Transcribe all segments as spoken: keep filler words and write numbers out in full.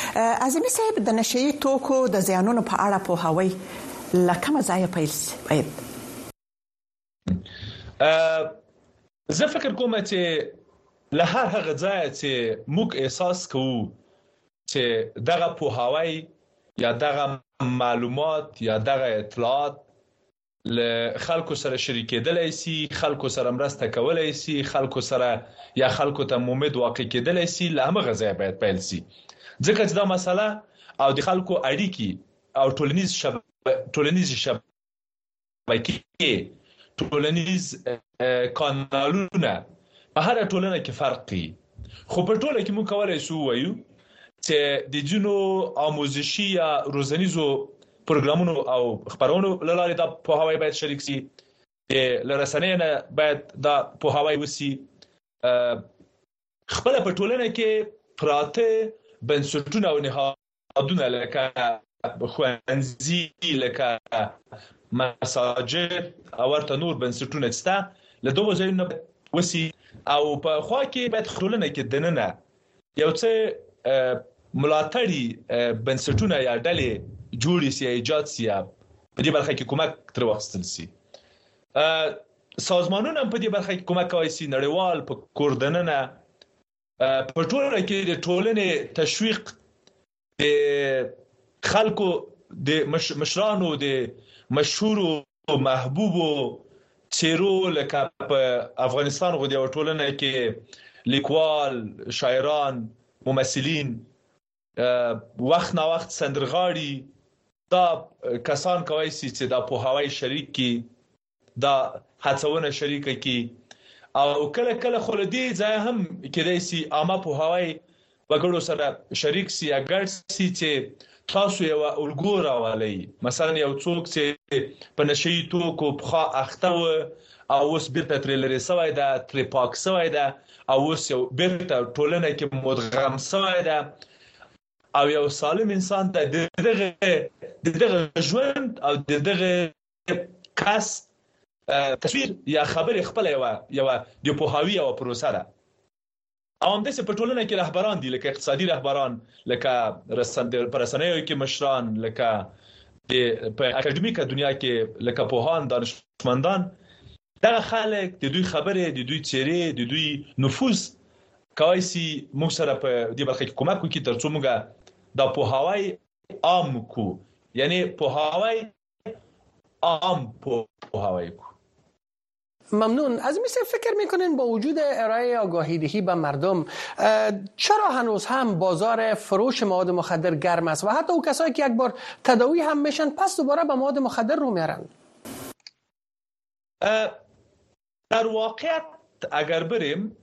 اعظمي صاحب د نشئی توکو د زیانونو په اړه پوهاوی لکه مزایا پیل باید زه فکر کوم چې له هر هغه ځای چې موږ احساس کوو چې دغه پوهاوی یا دغه معلومات یا دغه اطلاعات له خلکو سره شریکېدلای شي، خلکو سره مرسته کولای شي، خلکو سره یا خلکو ته امید واقع کېدلای شي، له هغه ځای باید پیل شي. ځکه چې دا مسله او د خلکو اړیکې او ټولنیز شب ټولنیز شبکې ټولنیز کانالونه په هر ټولنه کې فرق کوي. خو په ټوله کې موږ کولای شو وایو چې د جنو آموزشي یا روزنیزو پروګرامونو او خبرونو لاره دا پوهاوی باید شریک شي، لرسنۍ نه باید دا پوهاوی وسی. خپل په ټولنه کې پراته بنسټونه او نهادونه لکه خوانزي لکه مساجد او ورته نور بنسټونه سته له دوه ځایونو وسی او په خوا کې باید ټولنه کې دننه یو څه ملاتړي بنسټونه یا ډلې جوړې سي ایجاد سي په دې برخه کې کومک تر واخیستل سي. سازمانونه په دې برخه کې کومک کوي سي، نړیوال په کوردننه په ټوله کې د ټولنې تشویق د خلکو د مشرانو د مشهور او محبوب چیرو لکه په افغانستان غو د ټولنه کې لیکوال، شاعران، ممثلین، وخت نا وخت سندرغاړي، دا کسان کوي چې دا پوهاوی شریک کی، دا هڅونه شریک کی او کله کله خو دې ځای هم کېدای شي عامه پوهاوی وګړو سره شریک سي اگر سي چې تاسو یو الګو راولي. مثلا یو څوک چې په نشئی توکو په اخته و او اوس بیرته تر لري سوی دا تر پاک سوی دا او اوس یو بیرته ټولنه کې مدغم سوی دا او یو سالم انسان ته دغه دغه ژوند او دغه کس تصویر یا خبر خپل یو یو د پوهاوی او پروسه ده. او هم د څه په ټولنه کې رهبران دي لکه اقتصادي رهبران، لکه رسنیو کې مشران، لکه په اکاډمیکه دنیا کې لکه پوهان، دانشمندان. دغه خلک د دوی خبره، د دوی چیرې، د دوی نفوذ کوي سي موږ سره په دې برخه کې کومک وکړي ترڅو موږ دا پوهاوی عام کو، یعنی پوهاوی عام پوهاوی کو. ممنون. از میشه فکر میکنین با وجود ارائه آگاهی دهی به مردم چرا هنوز هم بازار فروش مواد مخدر گرم است و حتی او کسایی که یک بار تداوی هم میشن پس دوباره به مواد مخدر رو میارن؟ در واقعیت اگر بریم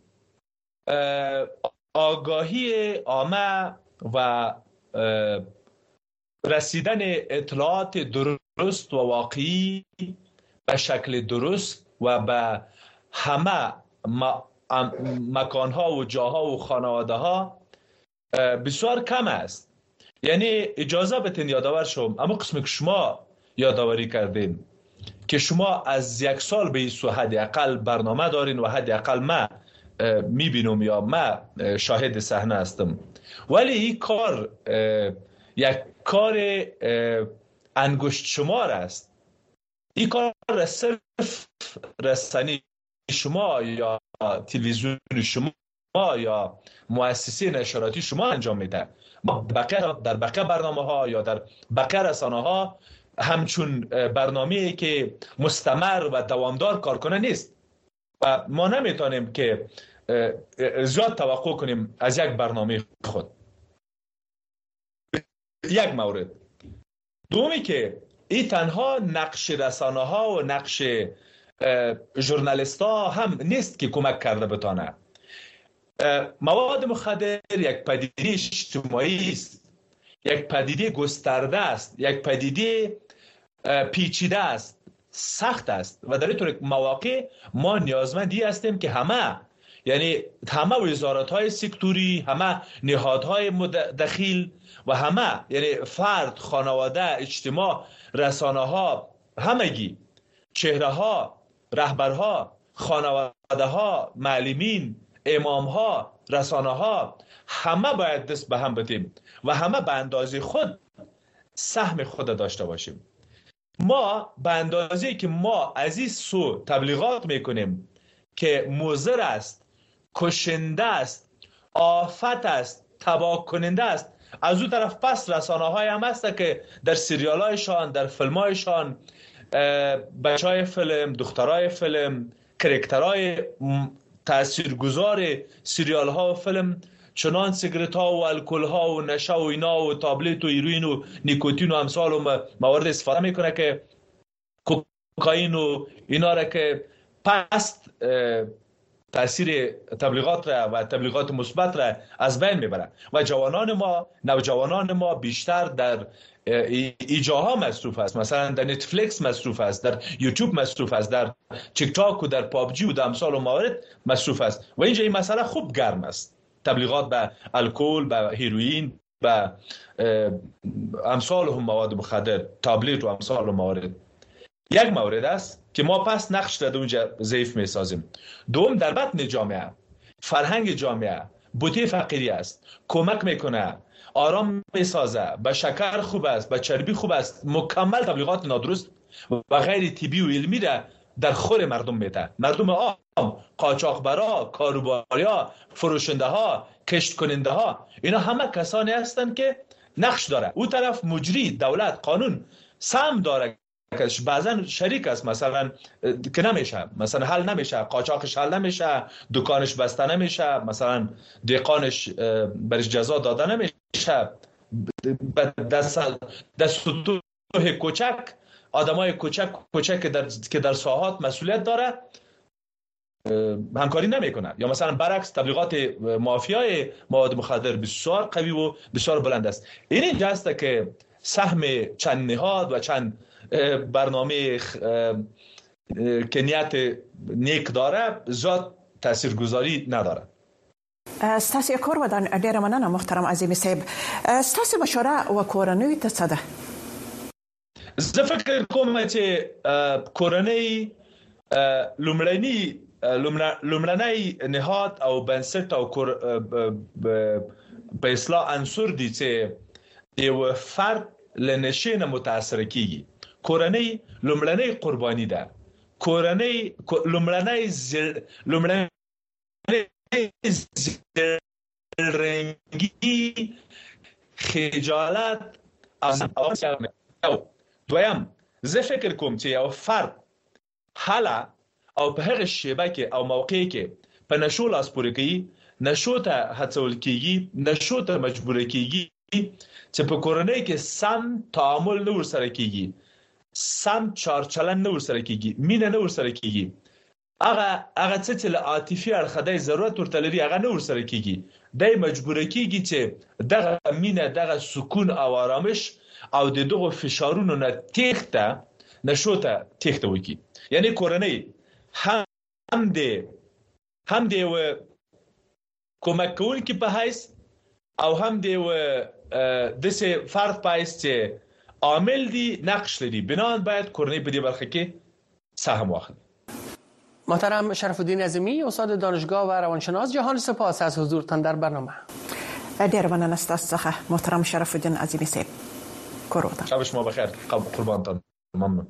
آگاهی عامه و رسیدن اطلاعات درست و واقعی به شکل درست و به همه مکانها و جاها و خانواده ها بسیار کم است. یعنی اجازه بتین یادآور شم اما قسمی که شما یادآوری کردین که شما از یک سال به این سو حداقل برنامه دارین و حداقل ما میبینم یا ما شاهد صحنه هستم، ولی این کار یک کار انگشت شمار است. این کار صرف رسانه شما یا تلویزیون شما یا مؤسسه نشراتی شما انجام میده. بقیه در بقیه برنامه ها یا در بقیه رسانه ها همچون برنامه‌ای که مستمر و دوامدار کار کنه نیست و ما نمیتونیم که زیاد توقع کنیم از یک برنامه خود. یک مورد دومی که این تنها نقش رسانه ها و نقش ژورنالیست ها هم نیست که کمک کرده بتانه. مواد مخدر یک پدیده اجتماعی است، یک پدیده گسترده است، یک پدیده پیچیده است، سخت است و در این طور مواقع ما نیازمندی هستیم که همه، یعنی همه وزارت‌های سکتوری، همه نهادهای دخیل و همه، یعنی فرد، خانواده، اجتماع، رسانه‌ها، همگی، چهره‌ها، رهبرها، خانواده‌ها، معلمین، امام‌ها، رسانه ها همه باید دست به هم بدیم و همه به اندازه خود سهم خود داشته باشیم. ما به اندازه که ما از این سو تبلیغات میکنیم که مضر است، کشنده است، آفت است، تباه کننده است، از اون طرف پس رسانه های هم هست که در سریال هایشان، در فیلم هایشان، بچه های فیلم، دخترای فیلم، کرکترهای تاثیرگذار سریال ها و فیلم چنان سیگرت ها و الکل ها و نشه و اینا و تابلت و هیروئین و نیکوتین و امثال و موارد استفاده میکنه که کوکائین و اینا را که پست تاثیر تبلیغات را و تبلیغات مثبت را از بین میبره و جوانان ما، نوجوانان ما بیشتر در ایجاها مصروف است، مثلا در نتفلیکس مصروف است، در یوتیوب مصروف است، در تیک تاک و در پابجی و در امثال و موارد مصروف است و اینجا این مسئله خوب گرم است. تبلیغات به الکل، به هیروئین، به امثال هم مواد مخدر، تابلت و امثال و موارد. یک مورد است که ما پس نقش در اونجا ضعیف می سازیم. دوم، در بطن جامعه فرهنگ جامعه بوته فقیری است، کمک میکنه، آرام میسازه، به شکر خوب است، به چربی خوب است، مکمل تبلیغات نادرست و غیر طبی و علمی را در خور مردم میده. مردم عام، قاچاقبرا، کاروباریا، فروشنده ها، کشت کننده ها، اینا همه کسانی هستند که نقش داره. او طرف مجری، دولت، قانون سهم داره که بعضا شریک است، مثلا که نمیشه، مثلا حل نمیشه، قاچاقش حل نمیشه، دکانش بسته نمیشه، مثلا دهقانش برش جزا داده نمیشه، دست دست سطوح کوچک، آدمای کوچک کوچک که در که در ساحات مسئولیت داره همکاری نمیکنه. یا مثلا برعکس تبلیغات مافیای مواد مخدر بسیار قوی و بسیار بلند است. این اینجا است که سهم چند نهاد و چند برنامه که نیت نیک داره زیاد تاثیرگذاری نداره. ستاسو کور ودان ډیره مننه محترم عظیم صاحب. ستاسو مشوره و کورنۍ ته څه ده؟ زه فکر کوم چې کورنۍ لومړنی لومړنی نهاد او بنسټ او په اصلاح عنصر دي چې یو فرد لنشي نه متاثر کیږي. کورنۍ لومړنی قربانی ده. کورنۍ لومړنی لومړنی رنگی خجالت او دویم زه فکر کوم چې یو فرد حالا او په هغه شیبه کې او موقع کې په نشو لاس پورې کوي، نشو ته هڅول کیږي، نشو ته مجبور کیږي چې په کورنۍ کې سم تعامل نه ورسره کیږي، سم چارچلن نه ورسره کیږي، مینه نه ورسره کیږي، هغه هغه څه چې له عاطفي اړخ ضرورت ورته لري هغه نه ورسره کیږي، دای مجبور کیږي چې دغه مینه، دغه سکون او آرامش او د دغه فشارونو نه تېښته نشو ته تېښته وکړي. یعنی کورنۍ هم د هم د یو کومک کوونکي په حیث او هم د یو داسې فرد په حیث چې عامل دي، نقش لري، بنابراین باید کورنۍ په دې برخه کې سهم واخلي. محترم شرف الدین عظیمی، استاد دانشگاه و روانشناس، جهان سپاس از حضورتان در برنامه. ډیر مننه ستاسو څخه محترم شرف الدین عظیمی صاحب. کورودان شب شما بخیر. قربانتان. ممنون.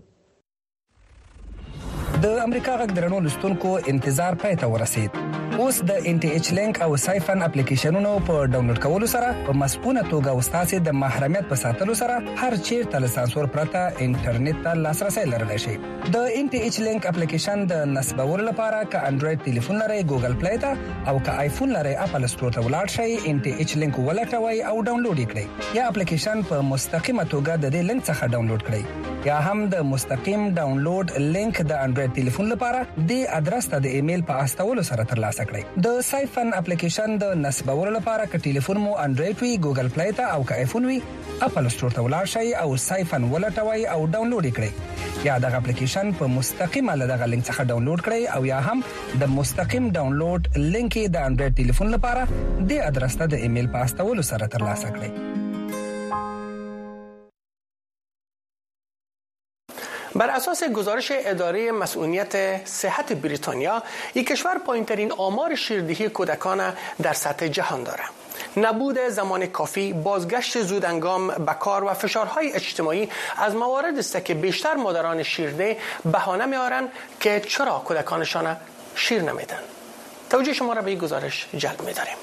د امریکا غږ درنو لستونکو انتظار پای ته ورسید. اوس د ان ټي ایچ لینک او سایفن اپلیکیشنونو په ډاونلوډ کولو سره په مسپونه توګه وستاسو د محرمیت په ساتلو سره هر چیرته له سانسور پرته انټرنیټ ته لاسرسي لرلی شئ. د ان ټي ایچ لینک اپلیکیشن د نصبولو لپاره ک انډراید ټلیفون لرئ ګوګل پلی ته او ک آیفون لرئ اپل سٹور ته ولاړ شئ، ان ټي ایچ لینک ولټوئ او ډاونلوډ کړئ، یا اپلیکیشن په مستقیمه توګه د دې لینک څخه ډاونلوډ کړئ، یا هم د مستقیم ډاونلوډ لینک د انډراید ټلیفون لپاره د ادرس ته د ایمیل په استولو سره ترلاسه کړئ. د سایفن اپلیکیشن د نصبولو لپاره ک ټلیفون مو انډراید وي، ګوګل پلی ته او ک آیفون وي، اپل سٹور ته ولاړ شئ او سایفن ولټوئ او ډاونلوډ کړئ، یا دغه اپلیکیشن په مستقیمه له دغه لینک څخه ډاونلوډ کړئ، او یا هم د مستقیم ډاونلوډ لینک د انډراید ټلیفون لپاره د ادرس ته د ایمیل په استولو سره ترلاسه کړئ. بر اساس گزارش اداره مسئولیت صحت بریتانیا، این کشور پایین‌ترین آمار شیردهی کودکان در سطح جهان دارد. نبود زمان کافی، بازگشت زودهنگام به کار و فشارهای اجتماعی از موارد است که بیشتر مادران شیرده بهانه می‌آورند که چرا کودکانشان شیر نمیدن. توجه شما را به این گزارش جلب می‌داریم.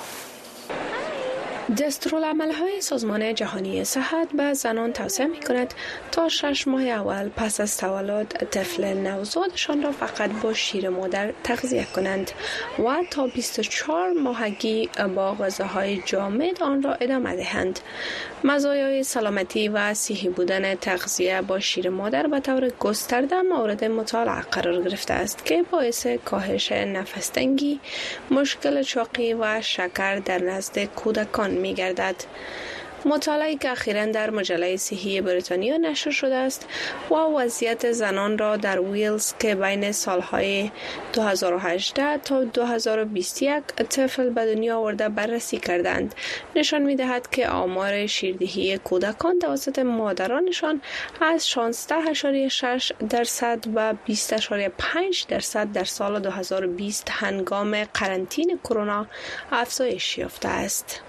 دستورالعمل‌های سازمان جهانی صحت به زنان توصیه می‌کند تا شش ماه اول پس از تولد طفل نوزادشان را فقط با شیر مادر تغذیه کنند و تا بیست و چهار ماهگی با غذاهای جامد آن را ادامه دهند. مزایای سلامتی و صحی بودن تغذیه با شیر مادر به طور گسترده مورد مطالعه قرار گرفته است که باعث کاهش نفس تنگی، مشکل چاقی و شکر در نزد کودکان می گردد. مطالعه‌ای که اخیراً در مجله صحی بریتانیا نشر شده است و وضعیت زنان را در ویلز که بین سالهای دو هزار و هجده تا دو هزار و بیست و یک طفل به دنیا آورده بررسی کردند، نشان می‌دهد که آمار شیردهی کودکان توسط مادرانشان از شانزده اشاریه شش درصد و بیست اشاریه پنج درصد در سال دو هزار و بیست هنگام قرنطینه کرونا افزایش یافته است.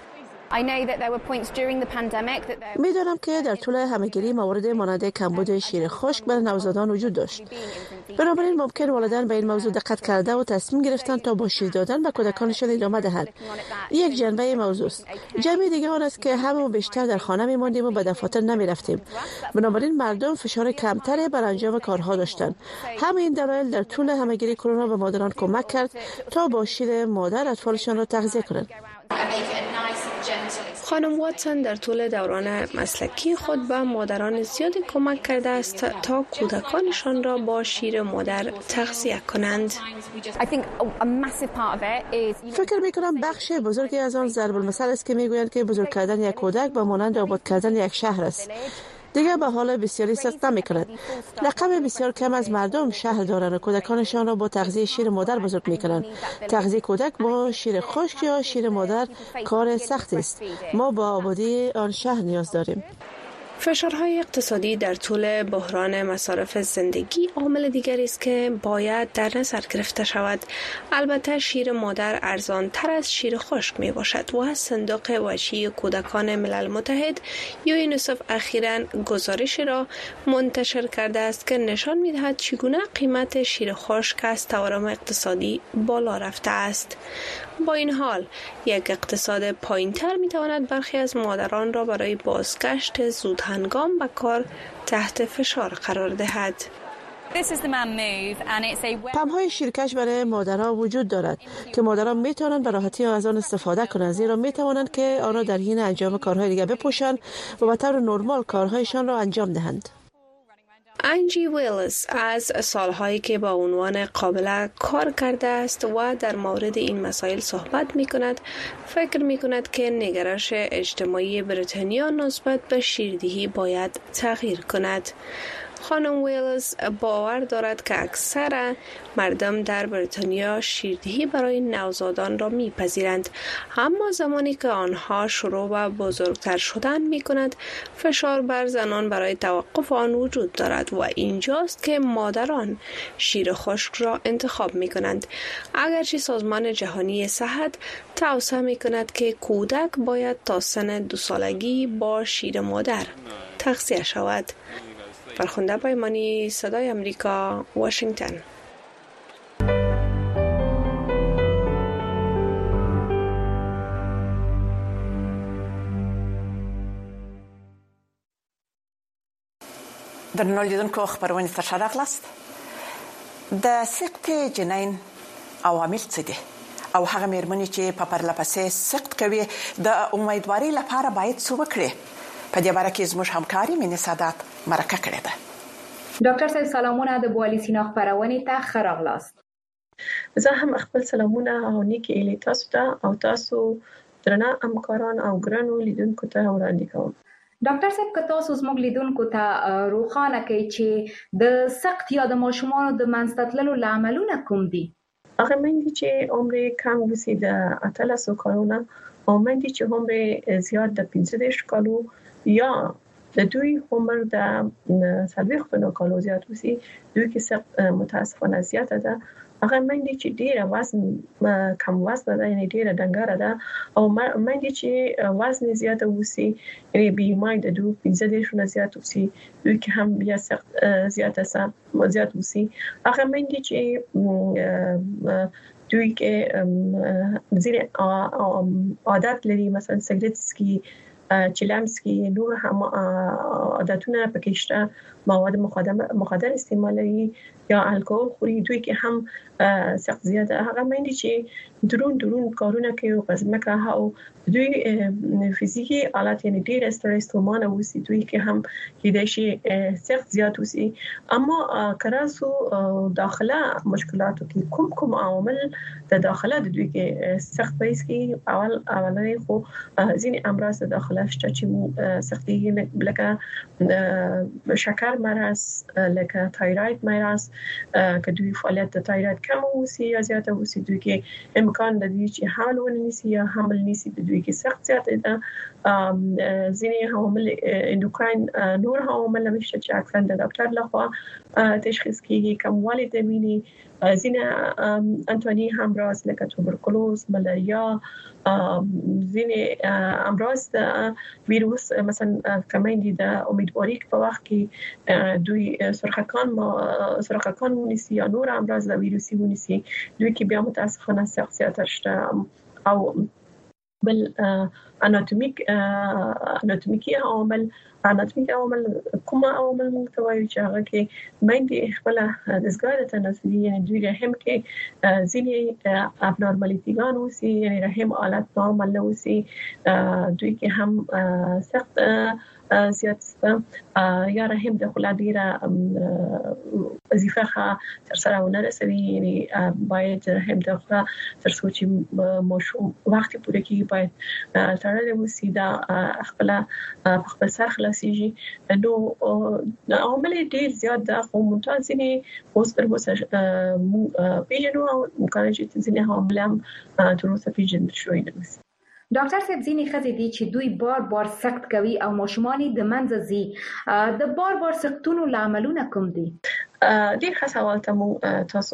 می‌دانم که در طول همه‌گیری موارد مانند کمبود شیر خشک بر نوزادان وجود داشت. بنابراین ممکن والدین به این موضوع دقت کرده و تصمیم گرفتند تا با شیر دادن به کودکانشان ادامه دهند. یک جنبه موضوع است. جنبه دیگر آن است که همه بیشتر در خانه می‌ماندیم و به دفاتر نمی‌رفتیم. بنابراین مردم فشار کمتری بر انجام کارها داشتند. همین دلایل در طول همه‌گیری کرونا به مادران کمک کرد تا با شیر مادر اطفالشان را تغذیه کنند. خانم واتسون در طول دوران مسلکی خود به مادران زیادی کمک کرده است تا کودکانشان را با شیر مادر تغذیه کنند. فکر می کنم بخش بزرگی از آن ضرب المثل است که میگویند که بزرگ کردن یک کودک با مانند آباد کردن یک شهر است. دیگر به حال بسیاری صدق نمی کند. رقم بسیار کم از مردم شهر دارند و کودکانشان را با تغذیه شیر مادر بزرگ می کنند. تغذیه کودک با شیر خشک یا شیر مادر کار سخت است. ما با آبادی آن شهر نیاز داریم. فشارهای اقتصادی در طول بحران مصارف زندگی عامل دیگری است که باید در نظر گرفته شود. البته شیر مادر ارزان تر از شیر خشک می باشد و صندوق وحشی کودکان ملل متحد یونیسف اخیراً گزارشی را منتشر کرده است که نشان می دهد چگونه قیمت شیر خشک از تورم اقتصادی بالا رفته است. با این حال یک اقتصاد پایین‌تر می‌تواند برخی از مادران را برای بازگشت زودهنگام به کار تحت فشار قرار دهد. پمپ‌های شیرکش برای مادرها وجود دارد که مادران می‌توانند به راحتی از آن استفاده کنند، زیرا می‌توانند که آن را در حین انجام کارهای دیگر بپوشند و به طور نرمال کارهایشان را انجام دهند. انجی ویلز از سالهایی که با عنوان قابله کار کرده است و در مورد این مسائل صحبت می کند، فکر می کند که نگرش اجتماعی بریتانیا نسبت به شیردهی باید تغییر کند. خانم ویلز باور دارد که اکثر مردم در بریتانیا شیردهی برای نوزادان را میپذیرند، اما زمانی که آنها شروع به بزرگتر شدن می کند، فشار بر زنان برای توقف آن وجود دارد و اینجاست که مادران شیر خشک را انتخاب می کنند. اگرچه سازمان جهانی صحت توصیه می کند که کودک باید تا سن دو سالگی با شیر مادر تغذیه شود. فرخنده بایمانی، صدای امریکا، واشنگتن. درنو لیدونکو خبرونه ته راغلاست. د سقط جنین عوامل څه دي او هغه مېرمنې چې په پرله پسې سقط کوي د امیدوارۍ لپاره باید څه وکړي؟ په دې باره کې زموږ همکاري مینې سادات مرکه کړې ده. ډاکټر صاحب سلامونه د بوالي سینا خبرونه ته ښه راغلاست. زه هم خپل سلامونه او نیکی ایلی تاسو ته او تاسو درنه همکاران او ګرانو لیدونکو ته وړاندې کوم. ډاکټر صاحب که تاسو زموږ لیدونکو ته روښانه کوي چې د سقط یا د ماشومانو د منځ تللو لاملونه کوم دي؟ هغه مندي چې عمر کم وسی د اتلسو کالونو او مندي چې عمر زیات د پنځه دېرش کالو یا د دوی عمر د څلوېښتو کالو زیات وسی دوی کې سخت متاسفانه زیاته ده. هغه مندي چې ډیره وزن کم وزن ده یعنی ډیره ډنګره ده او مندي چې وزن زیاته وسی یعنی بي ام آی د دوی پنځه دېرش نه زیات وسی دوی کې هم بیا سخت زیاته سره زیات وسی. هغه مندي چې دوی کې ځینې عادت لري مثلا سګریټ سکي چلمسکی نور هم عادتونه پکې شته مواد مخدر استعمالوي یا الکل خوري دوی کې هم سخت زیاته هغه مندي چې درون درون کارونه کوي او پزماکه او دوی فزیکی حالت یعنی ډیر استرس تومانه وسی دوی کې هم کېدای شي سخت زیات وسی. اما کراسو داخله مشکلاتو کې کوم کوم عوامل د داخله د دوی کې سخت پیس کې اول اولنې خو ځینې امراض د داخله شته چې سختي لکه شکر مرض لکه تایروید مرض که دوی فعالیت د تایروید کم وسی یا زیاته وسی دوی کې امکان لري چې حمل ونیسي یا حمل نیسي دوی کې سخت زیاته ده. ځینې عوامل اندوکراین نور عوامل مشته چې اکثر د ډاکټر لخوا تشخیص کیږي کموالی د وینې ځینې انټونی امراض لکه توبرکلوز ملاریا ځینې امراض د ویروس مثلا کمایندي د امیدواري په وخت کې دوی سرخکان سرخکان ونیسي یا نور امراض د ویروسي ونیسي دوی کې بیا متاسفانه سخت زیاته شته او بل اناتومیک اناتومیکي عوامل اناتومیکي عوامل کومه عوامل موږ ته وایو چې هغه کې مېندې خپل دستګاه تناسلي یعنی دوی رحم کې ځینې ابنورمالیتیګان وسی یعنی رحم حالت نورمال نه وسی دوی کې هم سخت زیات یا رحم د خلا ډیره وظیفه تر سره ونه رسوي یعنی باید رحم د خلا تر څو چې مشوم وخت پوره کیږي باید تړلې وسی دا خپل خپل سر خلاصيږي نو عوامل ډیر زیات د خو متوازنې پوستر وسه پیژنو او ممکن چې ځینې عوامل هم تر اوسه پیژندل شوي نه وي. ډاکټر صاحب ځینې ښځې دي چې دوی بار بار سخت کوي او ماشومان د منځ ځي د بار بار سختونو لاملونه کوم دي؟ ډیر ښه سوال ته مو تاسو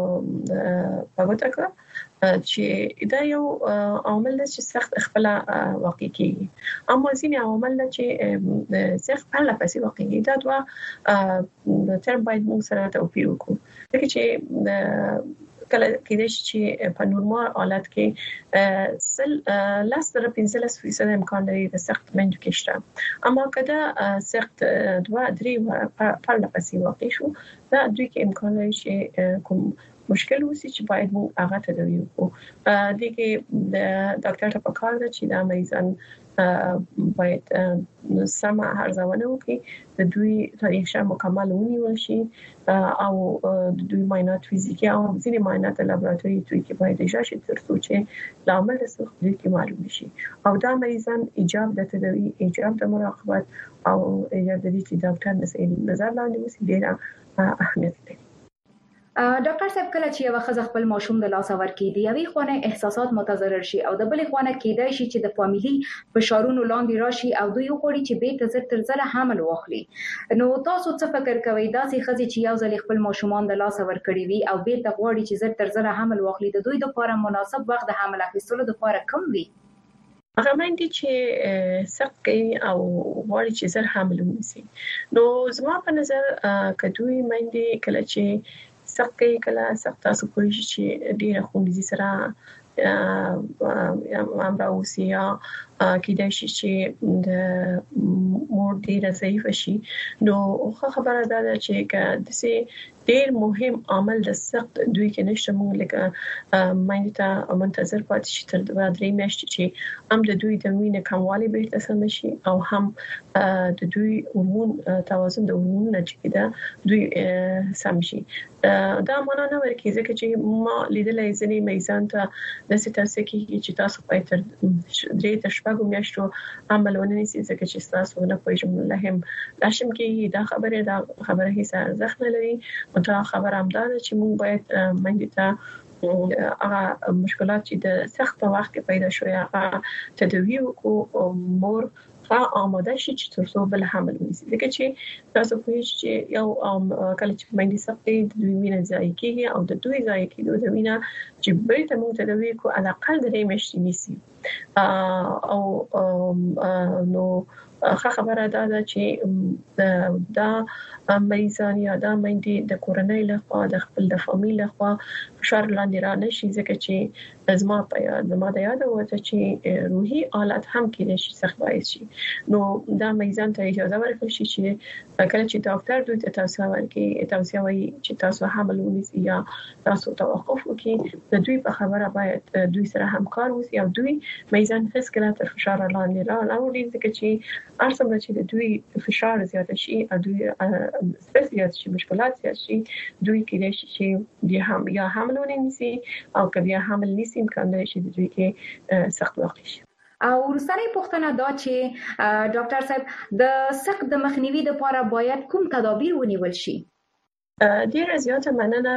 په ګوته کړ چې دا یو عامل دی چې سخت خپل واقع کیږي اما ځینې عوامل چې سخت په لپسې واقع کیږي دا دوا تر باید موږ سره توپیر وکړو لکه چې کله کېدای شي چې په نورمال حالت کې سل لاس تر پنځلس فیصد امکان لري د سخت منډ کې شته اما کله سخت دوا درې په لپسې واقع شو دا دوی کې امکان لري چې کوم مشکل وسی چې باید موږ هغه تداوی وکړو د کې د ډاکټر ته پکار ده چې دا مریضان باید سم ارزونه وکړي د دوی تاریخ شه مکمل ونیول شي او د دوی معاینات فزیکی او ځینې معاینات لابراتواري دوی کې باید اجازه شي تر څو چې لامل د سخت دوی کې معلوم شي او دا مریضان ایجاب د تداوی ایجاب د مراقبت او ایجاب د دې چې ډاکټر نظر لاندې وسی ډیر اهمیت لري. ډاکټر صاحب کله چې یو خزه خپل ماشوم د لاس ور کې دی یوې خونه احساسات متضرر شي او د بلې خونه کېدای شي چې د فامیلی فشارونو لاندې راشي او دوی وګوري چې به تر تر ځله حمل واخلي نو تاسو څه فکر کوئ دا چې خزه چې یو ځل خپل ماشومان د لاس ور کړی وي او به ته غواړي چې زر تر ځله حمل واخلي د دوی لپاره مناسب وخت د حمل اخیستلو لپاره کم وي؟ هغه مندي چې سخت کوي او غواړي چې زر حمل ونیسي نو زما په نظر کدوې مندي کله چې سخت کوي کله سخت تاسو کوی چې ډیره خوندې سره امر اوسي یا کېدای شي چې د مور ډیره ضعیف شي نو خبره ده چې د سي ډیر مهم عامل د سخت دوی کې نشته موږ لکه مینه ته منتظر پاتې شي تر درې میاشتې چې هم د دوی د وینې کموالی بیرته سم شي او هم د دوی هورمون توازن د هورمون چې دا دوی سم شي دا معنا نه ورکې ځکه چې ما لیدلې ځنې میزان ته د ستاسو کې چې تاسو پای تر درې تر شپږ میاشتو عمل ونیسي ځکه چې تاسو نه پوهیږم لهم لاشم کې دا خبره دا خبره هیڅ ارزښت نه لري مته خبر امدار چې موږ باید مندي ته هغه مشکلات چې د سخت وخت کې پیدا شوی هغه تداوی او مور آماده شي چې ترڅو بل حمل ونیسي. ځکه چې تاسو پوهیږئ چې یو کله چې باندې سختي د دوی وینه ځای کیږي او د دوی ځای کېدو د وینه چې بیرته موږ تدوي کو على الاقل درې میاشتې نیسي. او نو ښه خبره ده چې دا مریضان یا دا مېندې د کورنۍ لخوا د خپل د فامیل لخوا فشار لاندې را نشي، ځکه چې زما په یاد زما د یاد وته چې روحي حالت هم کېدای شي سخت باعث شي. نو دا مریضان ته اجازه ورکړل شي چې کله چې ډاکټر دوی ته توصیه ورکړي توصیه وایي چې تاسو حمل ونیسئ یا تاسو توقف وکړئ، د دوی په خبره باید دوی سره همکار وسی او دوی مریضان هیڅ کله تر فشار لاندې را نه وړي، ځکه چې ارسمه چې د دوی فشار زیات شي او دوی سپیشلیت شي مشکلات زیات شي، دوی کېدای شي چې بیا هم یا حمل ونیسي او که بیا حمل نیسي امکان لري چې دوی کې سخت واقع شي. او ورسره پوښتنه دا چې ډاکټر صاحب د سقط د مخنیوي لپاره باید کوم تدابیر ونیول شي؟ ډیر زیاته مننه.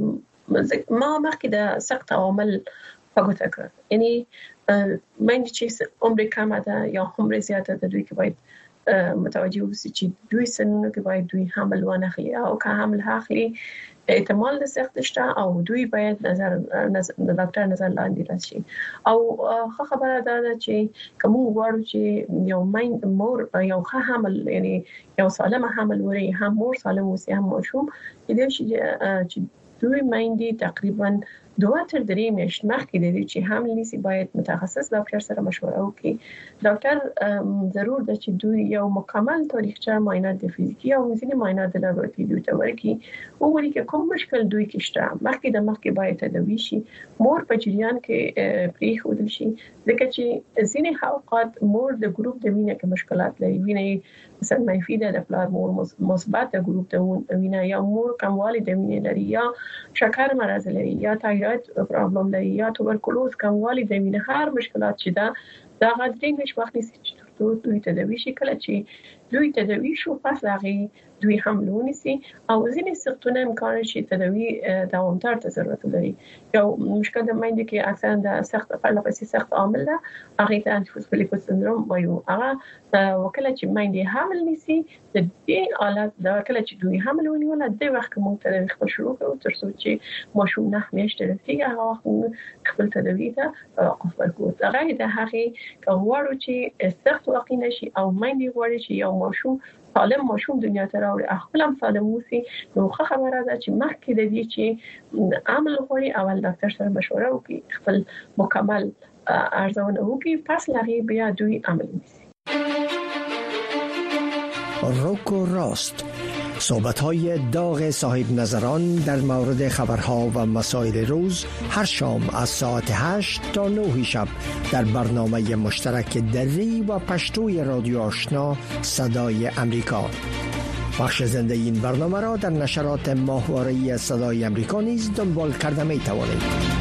ما مخکې د سقط عوامل فقط کړ، یعنی مېند چې عمر کم ده یا عمر زیاته ده دوی کې باید متوجه اوسئ چې دوی سنونو کې باید دوی حمل ونخلي او که حمل اخلي احتمال د سخت شته او دوی باید نظر د ډاکټر نظر لاندې راشي. او ښه خبره ده چې کوم غواړو چې یو مېند مور یو ښه حمل یعنی یو سالمه حمل وري هم مور سالم اوسي هم ماشوم دې چې دوی مېندې تقریبا دوه تر درې میاشتې مخکې د دې چې حمل نیسي باید متخصص ډاکټر سره مشوره وکړي. ډاکټر ضرور ده چې دوی یو مکمل تاریخچه معاینات د فزیکی او ځینې معاینات د لابراتواري دوی ته ورکړي او وګوري چې کوم مشکل دوی کې شته مخکې د مخکې باید تداوي شي، مور په جریان کې پریښودل شي، ځکه چې ځینې اوقات مور د ګروپ د وینې کې مشکلات لري، وینې مثلا منفي ده د پلار مور مثبت د ګروپ د وینې یا مور کموالی د وینې لري یا شکر مرض لري یا تایروید پرابلم لري یا توبرکلوز کموالی د وینې، هر مشکلات چې دا دا غوډري نش وخت نشي چې دوی تداوي شي. کله چې دوی تداوي شو پس هغه دوی حمل ونیسي او ځینې سختونه امکان شي تداوي دوامدار ته ضرورت لري. یو مشکل د مېند کې اکثر د سخت پرلپسې سخت عامل ده هغه ته انفوسفولیکوس سندروم وایو. هغه وکړه چې مېند حمل نیسي د دې حالت دا کله چې دوی حمل ونیول د وخت موږ تداوي خپل شروع کړو تر څو چې ماشوم نه میاشتې رسیدي هغه وخت خپل تداوي ته توقف ورکړو. هغه د هغه غواړو چې سخت واقع نشي او مېند غواړي چې یو ماشوم سالم ماشوم دنیا ته راوړي خپل هم سالم وسی. نو ښه خبره ده چې مخکې د دې چې عمل غوړي اول ډاکټر سره مشوره وکړي، خپل مکمل ارزونه وکړي، پس لغې بیا دوی عمل وکړي. روکو راست، صحبت‌های داغ صاحب نظران در مورد خبرها و مسائل روز هر شام از ساعت هشت تا نه شب در برنامه مشترک دری و پشتوی رادیو آشنا صدای امریکا. بخش زنده این برنامه را در نشرات ماهواره‌ای صدای امریکا نیز دنبال کرده می توانید.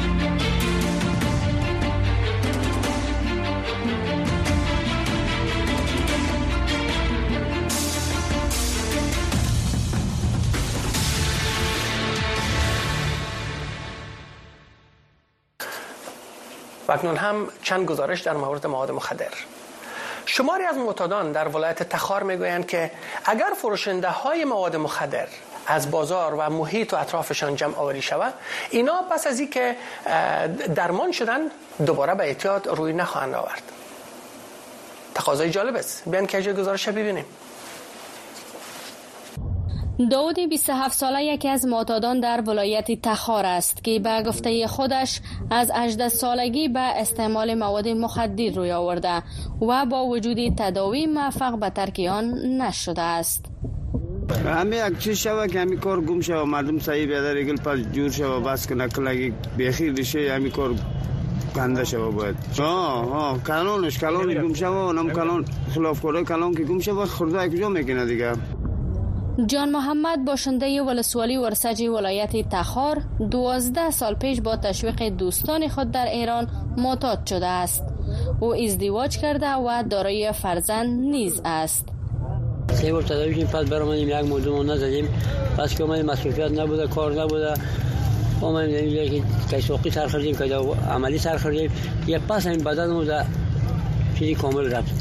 و اکنون هم چند گزارش در مورد مواد مخدر. شماری از معتادان در ولایت تخار میگویند که اگر فروشنده های مواد مخدر از بازار و محیط و اطرافشان جمع آوری شود، اینا پس از اینکه درمان شدن دوباره به اعتیاد روی نخواهند آورد. تقاضای جالب است. بیان که گزارش ببینیم. داود بیست و هفت ساله یکی از معتادان در ولایت تخار است که به گفته خودش از هجده سالگی به استعمال مواد مخدر روی آورده و با وجود تداوی موفق به ترک آن نشده است. همه یک چیز شوه که همی کار گم شوه، مردم صحیح بیاده ریگل پس جور شوه، بس که نکلگی بیخیر دیشه همی کار گنده شوه باید. آه آه کلونش کلون گم شوه و نم کلون خلاف کاره کلون که گم شوه خورده کجا میکنه دیگه. جان محمد باشنده ولسوالی ورسج ولایت تخار دوازده سال پیش با تشویق دوستان خود در ایران معتاد شده است. او ازدواج کرده و دارای فرزند نیز است. سه بار تداوی کردیم، پس برآمدیم یک موضوع نزدیم، پس که اومدیم مسئولیت نبوده، کار نبوده، اومدیم یکی کیسوقی سر خوردیم، که عملی سر خوردیم، یک پس این بدنمو در چیزی کامل رفت.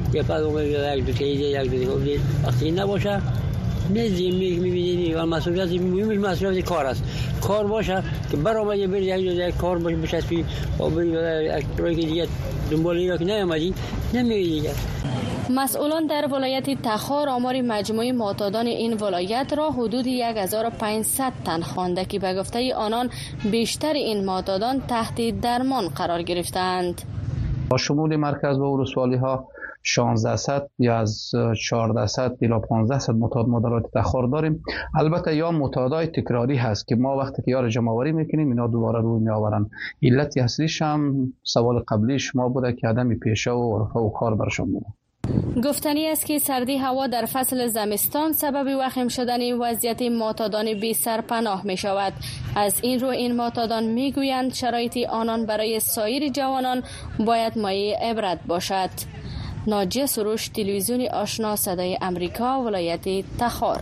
یک از اون یک دو تایی یک دو تایی وقتی نباشه نیزی میبینید و مسئولیت میبینید مسئولیت کار است. کار باشه که برای برای یک کار باشه بچسبی و برای یک دیگه دنبال اینا که نیامدی نمیبینید. مسئولان در ولایت تخار آمار مجموعی معتادان این ولایت را حدود هزار و پانصد تن خوانده که به گفته آنان بیشتر این معتادان تحت درمان قرار گرفتند. با شمول مرکز و ولسوالی ها شانزده صد یا از چهارده صد تا پانزده صد معتاد ما در ولایت تخار داریم. البته یا معتادای تکراری هست که ما وقتی که یار جمع آوری میکنیم اینا دوباره روی می آورن. علت اصلیش هم سوال قبلی شما بوده که عدم پیشه و عرفه و کار برشون بوده. گفتنی است که سردی هوا در فصل زمستان سبب وخیم شدن وضعیت معتادان بی سرپناه می شود. از این رو این معتادان می گویند شرایط آنان برای سایر جوانان باید مایه عبرت باشد. ناجیه سروش، تلویزیون آشنا صدای امریکا، ولایت تخار.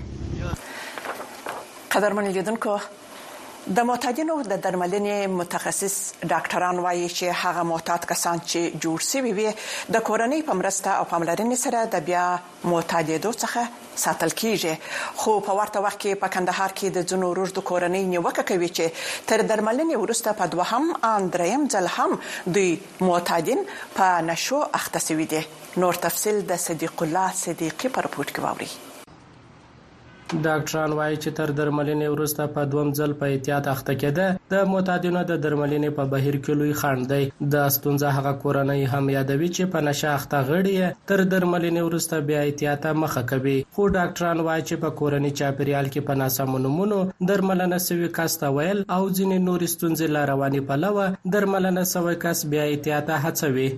قدرمن لیدونکو، د معتادینو د درملنې متخصص ډاکټران وایي چې هغه معتاد کسان چې جوړ شوي وي د کورنۍ په مرسته او پاملرنې سره د بیا معتادېدو څخه ساتل کیږي. خو په ورته وخت کې په کندهار کې د ځینو روږدو کورنۍ نیوکه کوي چې تر درملنې وروسته په دوهم ان دریم ځل هم دوی معتادین په نشو اخته شوي دي. نور تفصیل د صدیق الله صدیقي په رپورټ کې واوري. ډاکټران وایي چې تر درملنې وروسته په دوم ځل په احتیاط اخته کېده د معتادینو د درملنې په بهیر کې لوی خنډ دی. د ستونزه هغه کورنۍ هم یادوي چې په نشه اخته غړي تر درملنې وروسته بیا احتیاط مخه کوي. خو ډاکټران وایي چې په کورنۍ چاپیریال کې په ناسمو نومونو درملنه سوي کس ته ویل او ځینې نورې ستونزې لا روانې پلوه درملنه سوی کس بیا احتیاط هڅوي.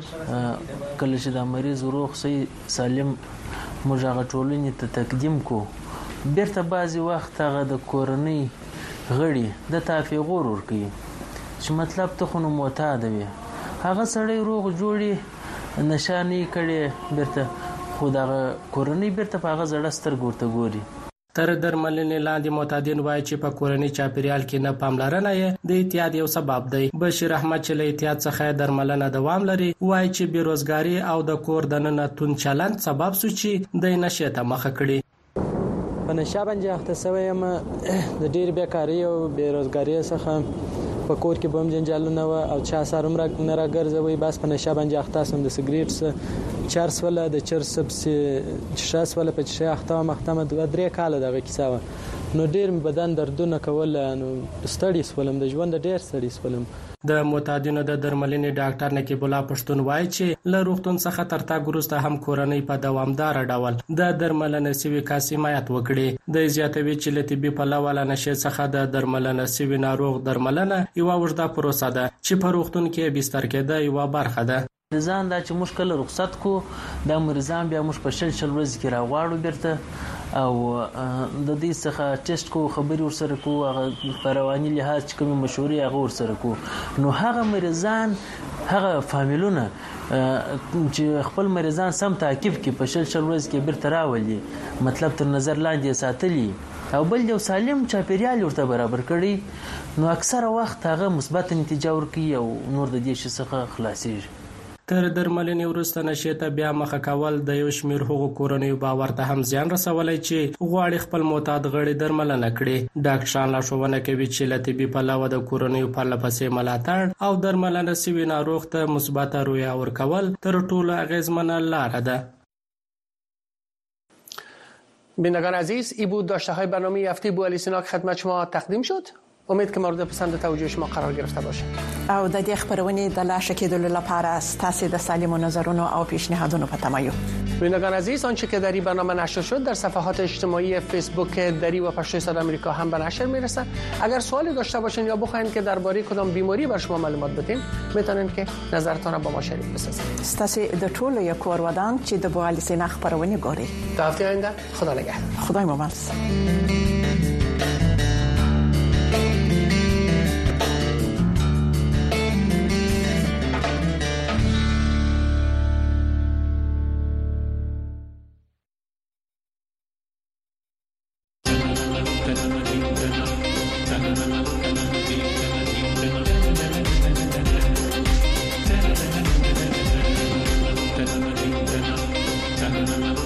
کله چې د مریض روغ صحیح سالم موږ هغه ټولنې ته تقدیم کو بیرته بعضی وخت هغه د کورنۍ غړي د تافي غور ورکوي چې مطلب ته خو نو معتاد وي هغه سړی روغ جوړي نشانې کړي بیرته خو دغه کورنۍ بیرته په هغه زړه سترګو ورته ګوري. تر درملنې لاندې معتادین وایي چې په کورنۍ چاپیریال کې نه پاملرنه یې د احتیاط یو سبب دی. بشیر احمد چې له احتیاط څخه درملنه دوام لري وایي چې بیروزګاری او د کور دننه تون چلند سبب سو چې د نشې ته مخه کړي. په نشه باندې اخته شوی یم د ډېر بیکاري او بیروزګاري څخه په کور کې بم جنجال نه و او چا سره مر نه راګرځوي بس په نشه باندې اخته سم د سګریټ چرس ولا د چرس چې شاس ولا په چې اخته مختمه د درې کال دغه کیسه و نو ډېر بدن دردونه کول نو ستړي سولم د ژوند ډېر ستړي سولم. د معتادینو د درملنې ډاکټر نقیب الله پښتون وایي چې له روغتون څخه تر تګ وروسته هم کورنۍ په دوامدار ډول د درملنې سوي کس حمایت وکړي. د زیاتوي چې له طبي پلوه له نشې څخه د درملنې سوي ناروغ درملنه یوه اوږده پروسه ده چې په روغتون کې بستر کېده یوه برخه ده. مریضان دا چې موږ کله رخصت کو دا مریضان بیا موږ په شل شل ورځې کې راغواړو بیرته او د دې څخه ټیسټ کو خبري ورسره کو هغه په رواني لحاظ چې کوم مشورې هغه ورسره کو نو هغه مریضان هغه فامیلونه چې خپل مریضان سم تعقیب کې په شل شل ورځې کې بیرته راولي مطلب تر نظر لاندې ساتلی او بل یو سالم چاپیریال ورته برابر کړي نو اکثره وخت هغه مثبت نتیجه ورکوي او نور د دې شي څخه خلاصيږي. تر درملنې وروسته نشې ته بیا مخه کول د یو شمېر هغو کورنیو باور ته هم زیان رسولی چې غواړي خپل معتاد غړي درملنه کړي. ډاکټران لارښوونه کوي چې له طبي پلوه د کورنیو پرله پسې ملاتړ او درملنه سوي ناروغ ته مثبته رویه ورکول تر ټولو اغیزمنه لاره ده. بینندگان عزیز ای بود داشته های برنامه هفته بوالی سیناک خدمت شما تقدیم شد. امید که مورد پسند و توجه شما قرار گرفته باشه. او د دې خبرونې د لا شکېدلو لپاره ستاسو د سالمو نظرونو او پیشنهادونو په تمه یو. بینندگان عزیز آنچه که در این برنامه نشر شد در صفحات اجتماعی فیسبوک دری و پشتوی صدای آمریکا هم به نشر میرسه. اگر سوالی داشته باشین یا بخواید که درباره کدام بیماری بر شما معلومات بدیم میتونین که نظرتون را با ما شریک بسازید. ستاسو د ټولو یو کور ودان چې د بوالی سیناک خبرونه ګوري. تا هفته آینده خدا نگهدار. خدای مو مالس. Thank you. شي.